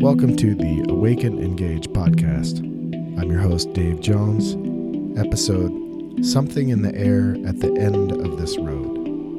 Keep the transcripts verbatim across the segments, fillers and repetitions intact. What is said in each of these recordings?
Welcome to the Awaken Engage podcast. I'm your host, Dave Jones. Episode, Something in the Air at the End of This Road.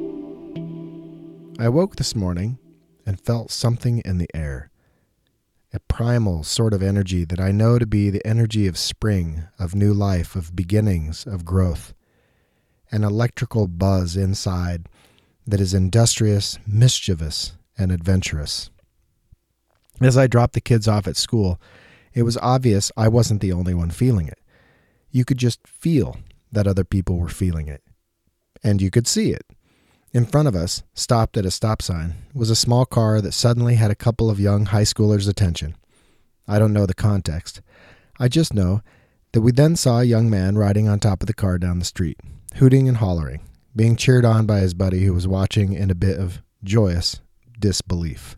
I awoke this morning and felt something in the air. A primal sort of energy that I know to be the energy of spring, of new life, of beginnings, of growth. An electrical buzz inside that is industrious, mischievous, and adventurous. As I dropped the kids off at school, it was obvious I wasn't the only one feeling it. You could just feel that other people were feeling it. And you could see it. In front of us, stopped at a stop sign, was a small car that suddenly had a couple of young high schoolers' attention. I don't know the context. I just know that we then saw a young man riding on top of the car down the street, hooting and hollering, being cheered on by his buddy who was watching in a bit of joyous disbelief.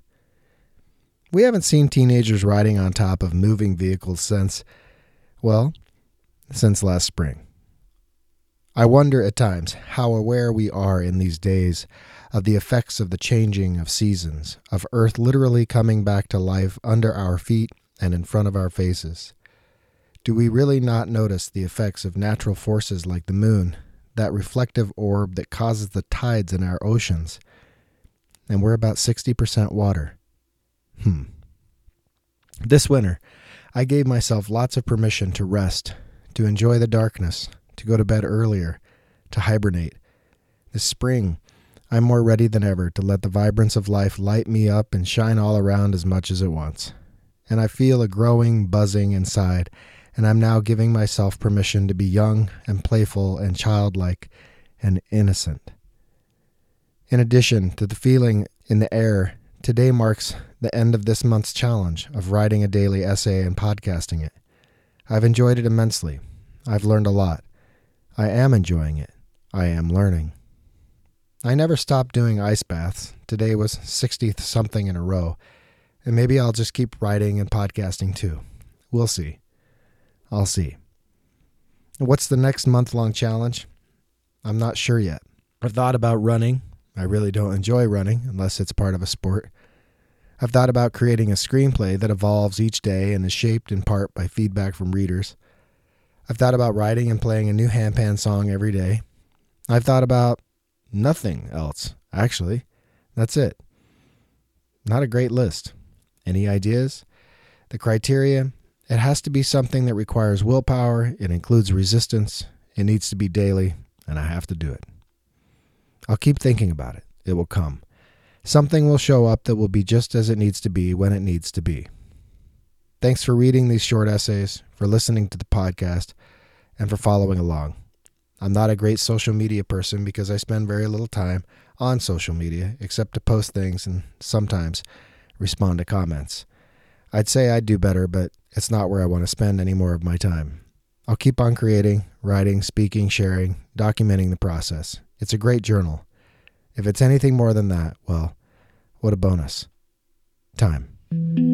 We haven't seen teenagers riding on top of moving vehicles since, well, since last spring. I wonder at times how aware we are in these days of the effects of the changing of seasons, of Earth literally coming back to life under our feet and in front of our faces. Do we really not notice the effects of natural forces like the moon, that reflective orb that causes the tides in our oceans? And we're about sixty percent water. Hmm. This winter, I gave myself lots of permission to rest, to enjoy the darkness, to go to bed earlier, to hibernate. This spring, I'm more ready than ever to let the vibrance of life light me up and shine all around as much as it wants. And I feel a growing buzzing inside, and I'm now giving myself permission to be young and playful and childlike and innocent. In addition to the feeling in the air, today marks the end of this month's challenge of writing a daily essay and podcasting it. I've enjoyed it immensely. I've learned a lot. I am enjoying it. I am learning. I never stopped doing ice baths. Today was sixtieth something in a row. And maybe I'll just keep writing and podcasting too. We'll see. I'll see. What's the next month-long challenge? I'm not sure yet. I've thought about running. I really don't enjoy running unless it's part of a sport. I've thought about creating a screenplay that evolves each day and is shaped in part by feedback from readers. I've thought about writing and playing a new handpan song every day. I've thought about nothing else, actually. That's it. Not a great list. Any ideas? The criteria? It has to be something that requires willpower. It includes resistance. It needs to be daily, and I have to do it. I'll keep thinking about it. It will come. Something will show up that will be just as it needs to be when it needs to be. Thanks for reading these short essays, for listening to the podcast, and for following along. I'm not a great social media person because I spend very little time on social media except to post things and sometimes respond to comments. I'd say I'd do better, but it's not where I want to spend any more of my time. I'll keep on creating, writing, speaking, sharing, documenting the process. It's a great journal. If it's anything more than that, well, what a bonus. Time.